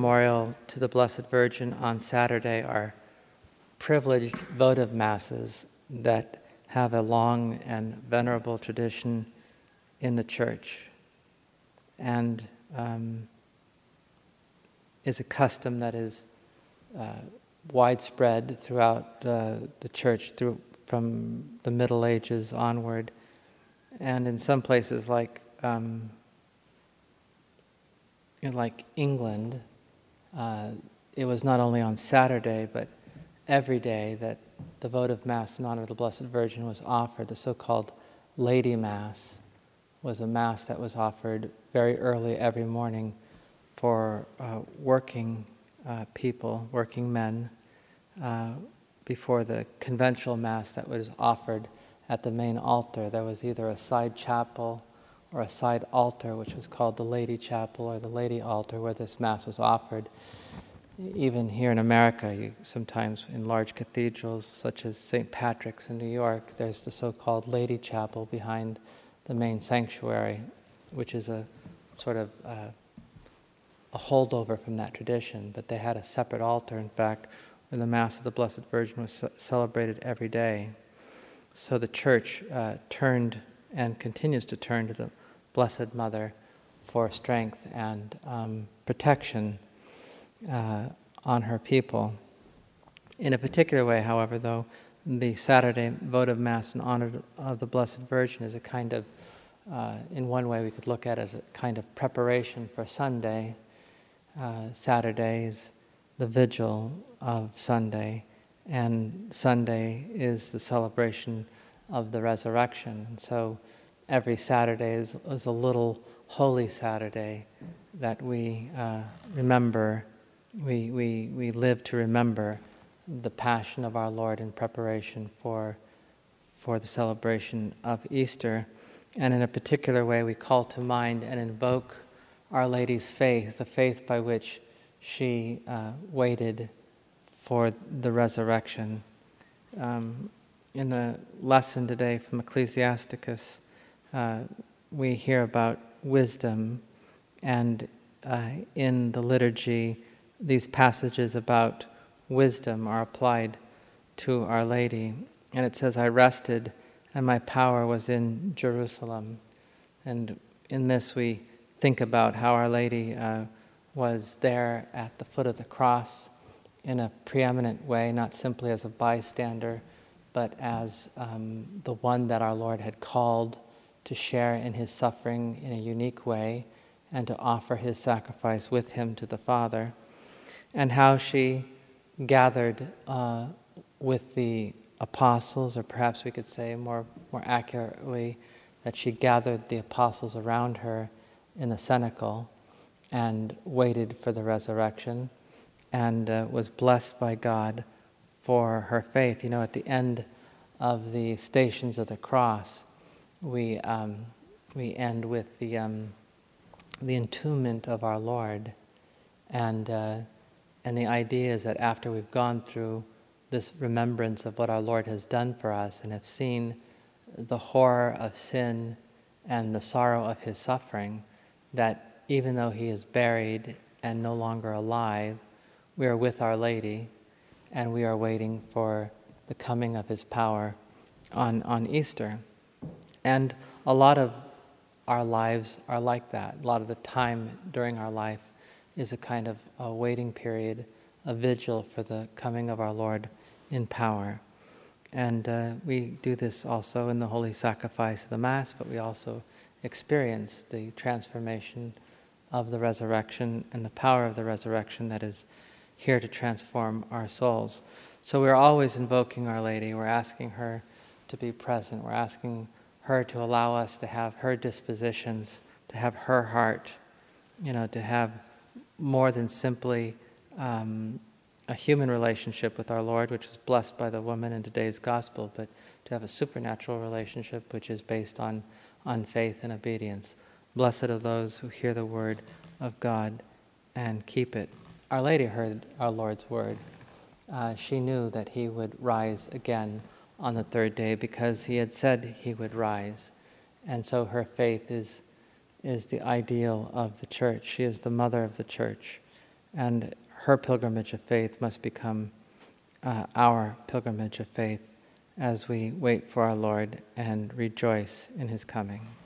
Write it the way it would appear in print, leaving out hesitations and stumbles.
memorial to the Blessed Virgin on Saturday are privileged votive masses that have a long and venerable tradition in the Church, and is a custom that is widespread throughout the Church from the Middle Ages onward, and in some places like England, it was not only on Saturday but every day that the votive Mass in honor of the Blessed Virgin was offered. The so-called Lady Mass was a Mass that was offered very early every morning for working people, working men, before the conventual Mass that was offered at the main altar. There was either a side chapel or a side altar, which was called the Lady Chapel or the Lady Altar, where this Mass was offered. Even here in America, sometimes in large cathedrals, such as St. Patrick's in New York, there's the so-called Lady Chapel behind the main sanctuary, which is a sort of a holdover from that tradition. But they had a separate altar, in fact, where the Mass of the Blessed Virgin was celebrated every day. So the Church turned and continues to turn to the Blessed Mother for strength and protection on her people. In a particular way, however, though, the Saturday votive Mass in honor of the Blessed Virgin is a kind of, in one way we could look at it as a kind of preparation for Sunday. Saturday is the vigil of Sunday, and Sunday is the celebration of the resurrection. And so every Saturday is a little Holy Saturday that we remember. We live to remember the Passion of our Lord in preparation for the celebration of Easter. And in a particular way, we call to mind and invoke Our Lady's faith, the faith by which she waited for the resurrection. In the lesson today from Ecclesiasticus, we hear about wisdom, and in the liturgy, these passages about wisdom are applied to Our Lady. And it says, "I rested, and my power was in Jerusalem." And in this we think about how Our Lady was there at the foot of the cross in a preeminent way, not simply as a bystander, but as the one that our Lord had called to share in his suffering in a unique way and to offer his sacrifice with him to the Father, and how she gathered with the apostles, or perhaps we could say more accurately that she gathered the apostles around her in the cenacle and waited for the resurrection, and was blessed by God for her faith. You know, at the end of the Stations of the Cross, we end with the entombment of our Lord, and the idea is that after we've gone through this remembrance of what our Lord has done for us and have seen the horror of sin and the sorrow of his suffering, that even though he is buried and no longer alive, we are with Our Lady, and we are waiting for the coming of his power on Easter. And a lot of our lives are like that. A lot of the time during our life is a kind of a waiting period, a vigil for the coming of our Lord in power. And we do this also in the holy sacrifice of the Mass, but we also experience the transformation of the resurrection and the power of the resurrection that is here to transform our souls. So we're always invoking Our Lady. We're asking her to be present. We're asking her to allow us to have her dispositions, to have her heart, to have more than simply a human relationship with our Lord, which is blessed by the woman in today's gospel, but to have a supernatural relationship which is based on faith and obedience. Blessed are those who hear the word of God and keep it. Our Lady heard our Lord's word. She knew that he would rise again on the third day because he had said he would rise. And so her faith is the ideal of the Church. She is the mother of the Church. And her pilgrimage of faith must become our pilgrimage of faith as we wait for our Lord and rejoice in His coming.